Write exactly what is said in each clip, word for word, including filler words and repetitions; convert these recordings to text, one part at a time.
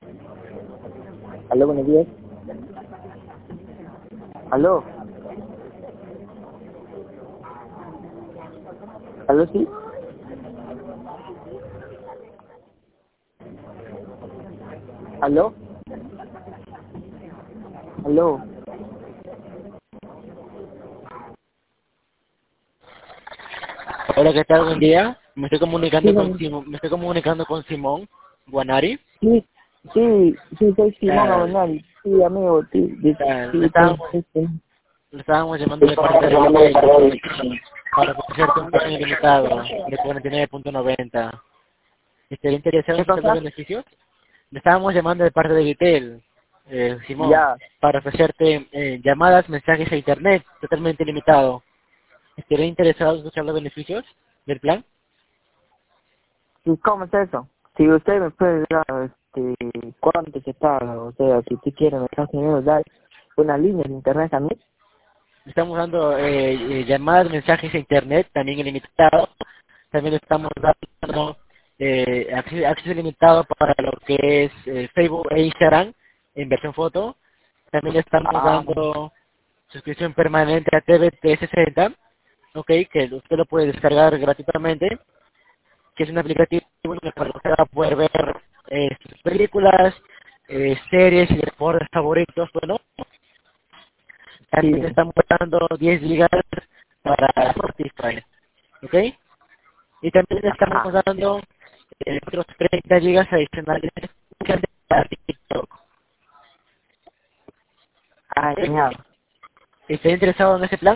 Aló, buenos días. Aló. Aló, sí. Aló. Aló. Hola, ¿qué tal? Buen día. Me estoy Sí, comunicando con no, Simón, me estoy comunicando con Simón Guanari. sí, sí, sí, soy Simón Ah, Abonal. Sí, amigo, sí, sí, ah, le sí, sí, estábamos, sí, sí. le estábamos llamando de Estaba parte de llamando de Vitel cargo de... para ofrecerte un plan ilimitado de cuarenta y nueve punto noventa. ¿Estaría interesado en ¿Qué escuchar los cosa? beneficios? Le estábamos llamando de parte de Vitel, eh, Simón, Ya. para ofrecerte eh, llamadas, mensajes a internet totalmente ilimitado. ¿Estaría interesado en escuchar los beneficios del plan? ¿Y cómo es eso? Si usted me puede dar, este, cuánto se paga, o sea, si usted quiere, me está haciendo dar una línea de internet a mí. Estamos dando eh, eh, llamadas, mensajes a internet, también ilimitado. También estamos dando eh, acceso, acceso ilimitado para lo que es eh, Facebook e Instagram en versión foto. También estamos Ah, dando suscripción permanente a T V T sesenta, ok, que usted lo puede descargar gratuitamente, que es un aplicativo en el cual usted va a poder ver eh, sus películas, eh, series y deportes favoritos, bueno, sí. también estamos dando diez gigas para Spotify, ¿ok? Y también estamos Ah, dando eh, otros treinta gigas adicionales para TikTok, ah, ¿ok? genial. ¿Está interesado en ese plan?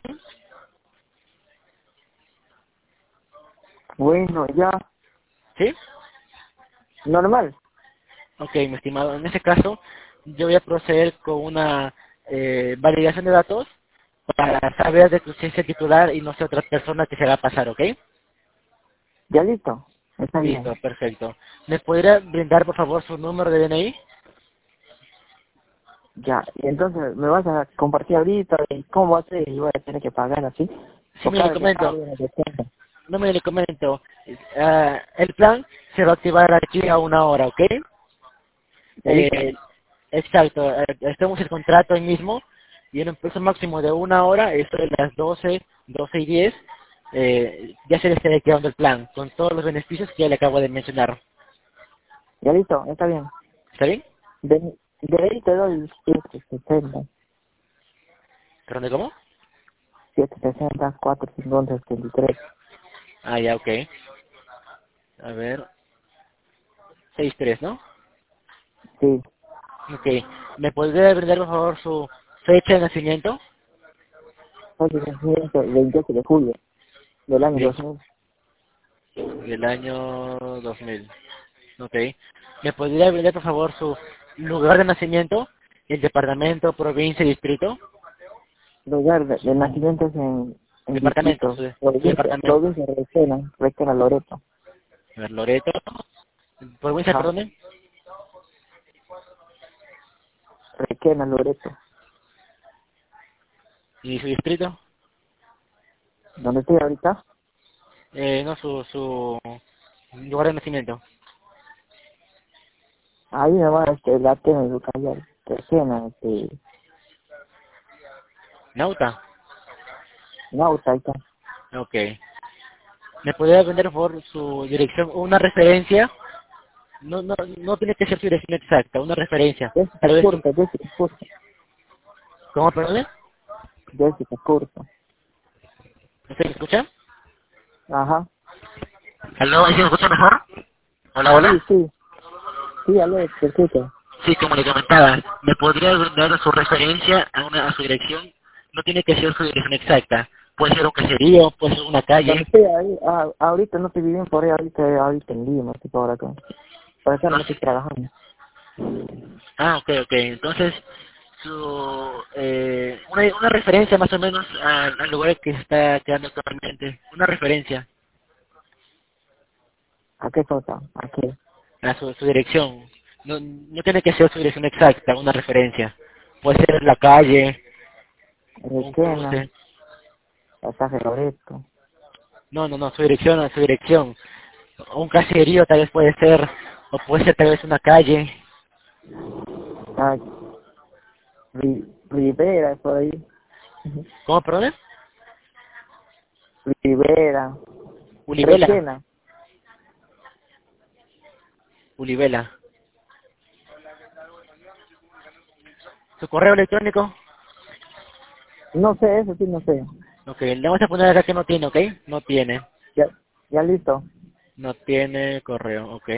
Bueno, ya, ¿Sí? normal. Ok, mi estimado, en ese caso yo voy a proceder con una eh, validación de datos para saber de tu ciencia titular y no sé otra persona que se va a pasar, ¿ok? Ya listo, está bien. Listo, perfecto. ¿Me podría brindar por favor su número de D N I? Ya, y entonces me vas a compartir ahorita y cómo va a ser y voy a tener que pagar así. Sí, Por me le cada llamada comento. hay una descuento. No me le comento. Ah, el plan se va a activar aquí a una hora, ¿ok? ¿Ya listo? Eh, exacto. Eh, estamos el contrato ahí mismo y en un plazo máximo de una hora, esto de las doce, doce y diez, eh, ya se le estará activando el plan con todos los beneficios que ya le acabo de mencionar. Ya listo, está bien. ¿Está bien? De, de ahí te doy siete sesenta, ¿Perdón, de cómo? siete sesenta, cuatro cincuenta, setenta y tres. Ah, ya, ok. A ver, seis tres, ¿no? Sí, Ok. ¿Me podría brindar por favor su fecha de nacimiento? ocho veintiocho de julio del año Bien. dos mil. Del año dos mil. Ok. ¿Me podría brindar, por favor, su lugar de nacimiento? ¿El departamento, provincia, distrito? Lugar de, de nacimiento es en, en Departamento, distrito, su, su provincia, departamento. provincia de Requena, Requena Loreto. A ver, Loreto. Provincia, Ajá, perdón. Requena Loreto. ¿Y su distrito? ¿Dónde estoy ahorita? Eh, no, su, su lugar de nacimiento. Ahí nomás, este, la tengo en Ucayal, Requena, este, Nauta. Nauta, ahí está. Ok. ¿Me podría brindar, por favor, su dirección? Una referencia. No, no, no tiene que ser su dirección exacta, una referencia. Jessica Tal vez un... Curto, Jessica Curto, ¿Cómo, perdón? Jessica Curto. ¿Usted me escucha? Ajá. ¿Aló? ¿Sí me escucha mejor? Hola, Sí, hola. sí, sí, aló, te escucho. Sí, como le comentaba, ¿me podría dar su referencia a, una, a su dirección? No tiene que ser su dirección exacta. Puede ser un caserío, puede ser una Donde calle. estoy ahí, ah, ahorita no estoy viviendo por ahí, ahorita, ahorita en Lima, estoy por acá. Por acá no No me estoy sé. trabajando. Ah, ok, ok. Entonces, su, eh, una, una referencia más o menos al, al lugar que se está quedando actualmente. Una referencia ¿A qué cosa? ¿A qué? a su, su dirección. No, no tiene que ser su dirección exacta, una referencia. Puede ser la calle, un Requena, cruce. pasaje Loreto. No, no, no, su dirección, su dirección. Un caserío tal vez puede ser, o puede ser tal vez una calle. Ah, Ri- Rivera, por ahí. ¿Cómo, perdón? Rivera. Ulivela. Requena. Ulivela. ¿Su correo electrónico? No sé, eso sí, no sé. Ok, le vamos a poner acá que no tiene, ¿ok? No tiene. Ya, ya listo. No tiene correo, ok.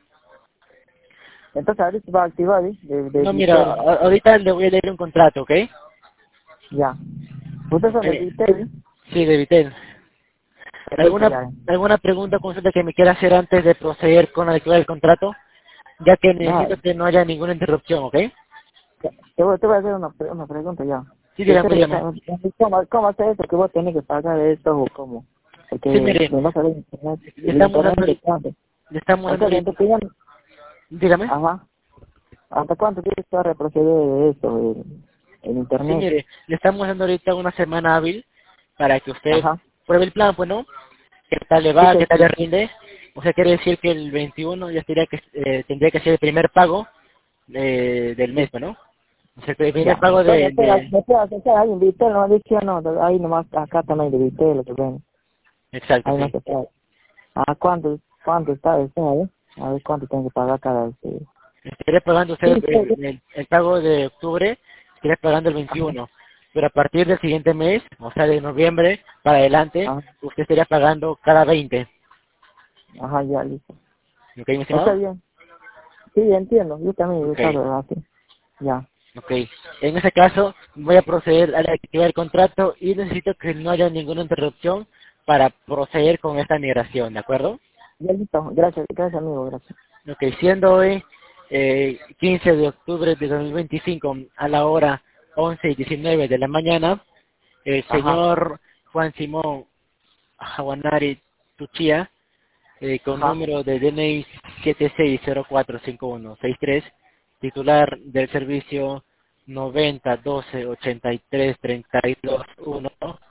Entonces ahorita va a activar, ¿eh? De, de No, mira, Vitel. a- ahorita le voy a leer un contrato, ¿ok? Ya. Ustedes Ok. son de Vitel, Sí, de Vitel. ¿eh? Listo, ¿Alguna, ya. alguna pregunta o consulta que me quiera hacer antes de proceder con la lectura del contrato? Ya que No, necesito que no haya ninguna interrupción, ¿ok? ya. Te, voy, te voy a hacer una, pre- una pregunta ya. Sí, ¿Y dígame, ustedes dígame. están- ¿Cómo, cómo hace eso? ¿Que vos tenés que pagar esto o cómo? Porque Sí, mire, me vas a ver internet. le El estamos internet dando de ahorita, cuánto. le estamos dando Entonces, en tu ahorita, opinión, dígame. ajá. ¿Hasta cuánto tienes que retroceder de esto, el, el Sí, internet? mire, le estamos dando ahorita una semana hábil para que usted Ajá. pruebe el plan, pues, ¿no? ¿Qué tal le Sí, va? sí, ¿Qué tal le sí. rinde? O sea, quiere decir que el veintiuno ya tendría que, eh, tendría que ser el primer pago eh, del mes, pues, ¿no? O sea, que el primer Ya. pago Bueno, de... espera, de espera, espera, ahí en Vitel, no dice no, ahí nomás, acá también de Vitel, lo que ven. exacto, Ahí no sí. se puede. Ah, ¿cuánto, cuánto está eso, eh? A ver cuánto tengo que pagar cada vez. Sí, Estaría pagando usted sí, sí. el, el- el pago de octubre, estaría pagando el Ajá, veintiuno. Pero a partir del siguiente mes, o sea, de noviembre para adelante, ajá, usted estaría pagando cada veinte. ajá, ya, listo. ¿Ok, mi Está estimado? bien. Sí, entiendo. Yo también he Ok, estado así. Ya. ok. En ese caso, voy a proceder a activar el contrato y necesito que no haya ninguna interrupción para proceder con esta migración, ¿de acuerdo? Ya, listo. Gracias, gracias, amigo, gracias. Ok, siendo hoy eh, quince de octubre de dos mil veinticinco a la hora once y diecinueve de la mañana, el Ajá, señor Juan Simón Jaguanari Tuchía, eh, con ajá, número de D N I siete seis cero cuatro cinco uno seis tres, titular del servicio noventa doce ochenta y tres treinta y dos uno.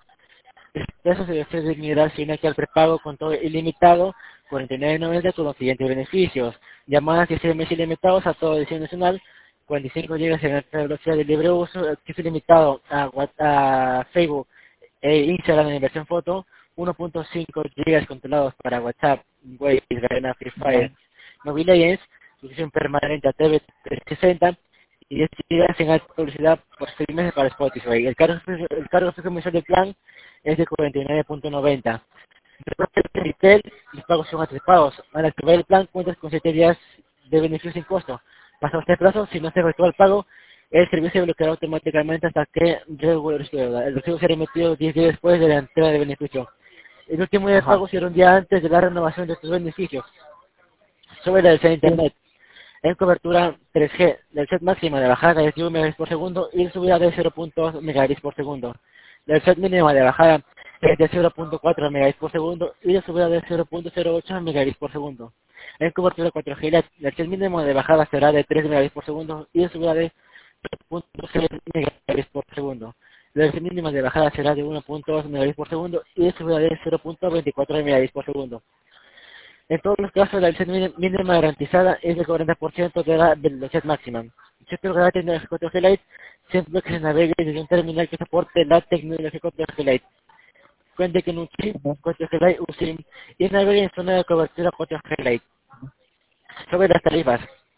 Eso se debe de mirar sin que al prepago con todo ilimitado, cuarenta y nueve noventa con los siguientes beneficios. Llamadas y S M S ilimitados a toda edición nacional, cuarenta y cinco gigas en alta velocidad de libre uso, acceso ilimitado a, Whats- a Facebook e Instagram en versión foto, uno punto cinco gigas controlados para WhatsApp, Waze, Garena, Free ya. Fire, Mobile Legends, suscripción permanente a T V trescientos sesenta y diez gigas en alta velocidad por seis meses para Spotify. El cargo, el cargo fijo mensual del plan es de cuarenta y nueve punto noventa. Después del Vitel, los pagos son anticipados. Al activar el plan, cuentas con siete días de beneficio sin costo. Pasado este plazo, si no se efectúa el pago, el servicio se bloqueará automáticamente hasta que regularice su deuda. El recibo será emitido diez días después de la entrega de beneficio. El último día de Ajá. pago será un día antes de la renovación de tus beneficios. Sobre la del de Sí, Internet. En cobertura tres G, la set máxima de bajada es de un megabits por segundo y de subida de cero punto dos megabits por segundo. La set mínima de bajada es de cero punto cuatro megabits por segundo y de subida de cero punto cero ocho megabits por segundo. En cobertura cuatro G, la, la set mínima de bajada será de tres megabits por segundo y de subida de cero punto cero megabits por segundo. La set mínima de bajada será de uno punto dos megabits por segundo y de subida de cero punto veinticuatro megabits por segundo. En todos los casos, la licencia mínima garantizada es del cuarenta por ciento de la velocidad máxima. Si usted logra tener cuatro G Lite, siempre que se navegue desde un terminal que soporte la tecnología cuatro G Lite. Cuente con un chip ajá. cuatro G Lite U SIM y navegue en zona de cobertura cuatro G Lite. Sobre las tarifas.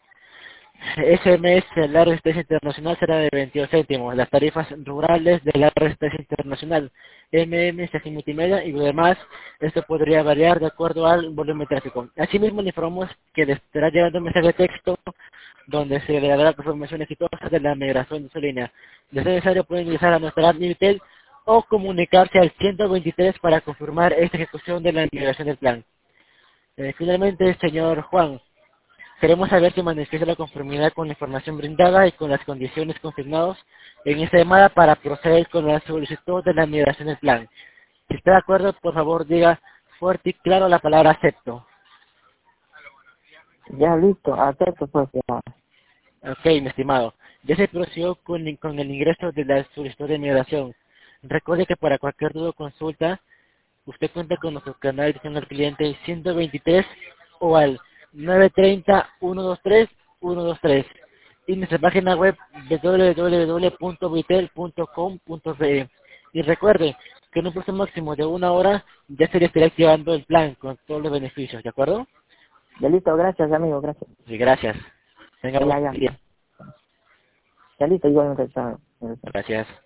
S M S de la resistencia internacional será de veintidós céntimos. Las tarifas rurales de la resistencia internacional, M M S sin multimedia y lo demás, esto podría variar de acuerdo al volumen de tráfico. Asimismo, le informamos que le estará llegando un mensaje de texto donde se le dará confirmación exitosa de la migración de su línea. De ser necesario, pueden ingresar a nuestra app Minitel o comunicarse al ciento veintitrés para confirmar esta ejecución de la migración del plan. Eh, finalmente, señor Juan, queremos saber si manifiesta la conformidad con la información brindada y con las condiciones confirmadas en esta llamada para proceder con la solicitud de la migración del plan. Si está de acuerdo, por favor diga fuerte y claro la palabra acepto. Ya, listo. Acepto, pues, ya. Ok, mi estimado. Ya se procedió con, con el ingreso de la solicitud de migración. Recuerde que para cualquier duda o consulta, usted cuenta con nuestro canal de atención al cliente ciento veintitrés o al nueve tres cero, uno dos tres, uno dos tres. y nuestra página web w w w punto vitel punto com punto ce. Y recuerde que en un plazo máximo de una hora ya se le estará activando el plan con todos los beneficios, ¿de acuerdo? Ya listo, gracias amigo, gracias. Sí, gracias. Tenga Ya, buen ya, día. ya listo, igualmente, chao. Gracias.